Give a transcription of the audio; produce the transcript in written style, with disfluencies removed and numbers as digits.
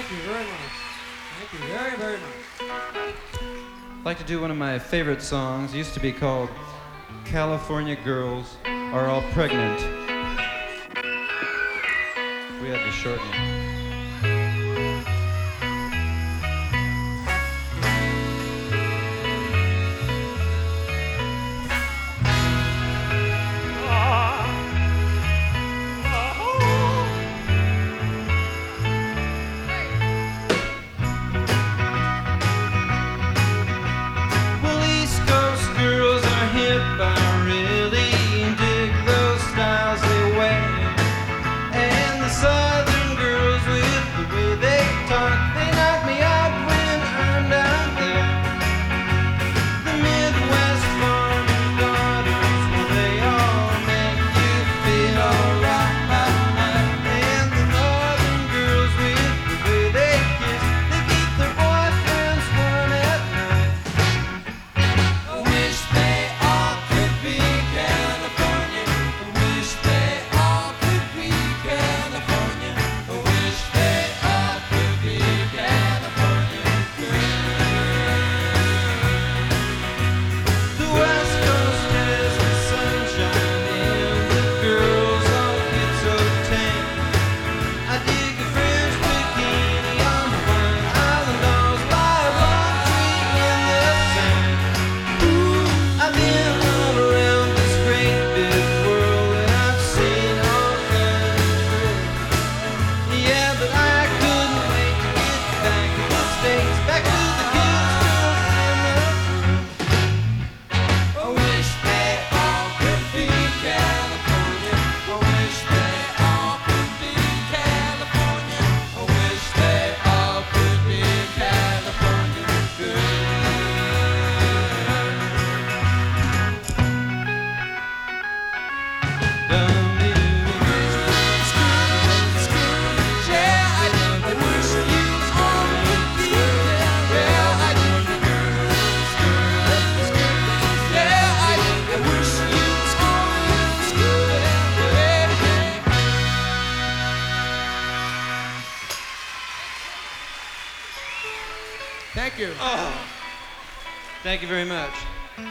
Thank you very much. Thank you very, very much. I'd like to do one of my favorite songs. It used to be called California Girls Are All Pregnant. We had to shorten it. Thank you. Oh. Thank you very much.